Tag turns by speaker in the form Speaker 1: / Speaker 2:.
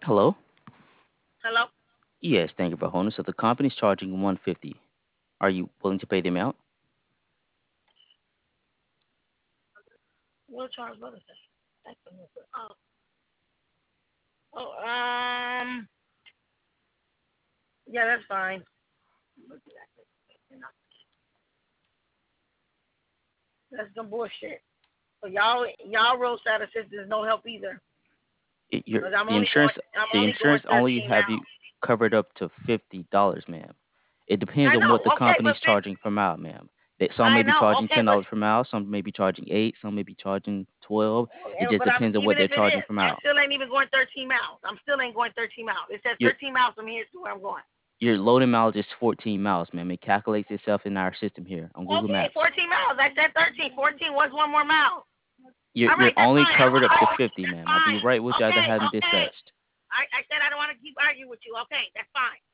Speaker 1: Hello?
Speaker 2: Hello?
Speaker 1: Yes, thank you for holding. So the company's charging 150. Are you willing to pay the amount?
Speaker 2: What Charles Brother say? That's the new one. Oh, yeah, that's fine. That's some bullshit. So y'all roadside assistance no help either.
Speaker 1: Your
Speaker 2: Cause I'm
Speaker 1: the
Speaker 2: only going
Speaker 1: insurance only
Speaker 2: 13
Speaker 1: have you
Speaker 2: miles.
Speaker 1: covered up to $50, ma'am. It depends
Speaker 2: I
Speaker 1: on what
Speaker 2: know.
Speaker 1: the
Speaker 2: Okay, but
Speaker 1: company's charging per mile, ma'am. That some may
Speaker 2: I
Speaker 1: be
Speaker 2: know.
Speaker 1: charging
Speaker 2: Okay, but
Speaker 1: $10 per mile, some may be charging 8, some may be charging 12. It just
Speaker 2: but I'm
Speaker 1: depends on what
Speaker 2: even
Speaker 1: they're
Speaker 2: if it
Speaker 1: charging
Speaker 2: is,
Speaker 1: per
Speaker 2: I
Speaker 1: mile.
Speaker 2: still ain't even going 13 miles. I'm still ain't going 13 miles. It says
Speaker 1: Your
Speaker 2: 13 miles from here to where I'm going.
Speaker 1: your loading mileage is 14 miles, ma'am. It calculates itself in our system here on Google
Speaker 2: Okay,
Speaker 1: Maps.
Speaker 2: 14 miles. I said 13. 14 was one more mile.
Speaker 1: You're
Speaker 2: All
Speaker 1: you're
Speaker 2: right, that's
Speaker 1: only
Speaker 2: fine.
Speaker 1: covered up to
Speaker 2: That's
Speaker 1: 50, ma'am. I'll be
Speaker 2: fine.
Speaker 1: right with you as I
Speaker 2: Okay,
Speaker 1: haven't
Speaker 2: okay.
Speaker 1: dispatched.
Speaker 2: I said I don't want to keep arguing with you. Okay, that's fine.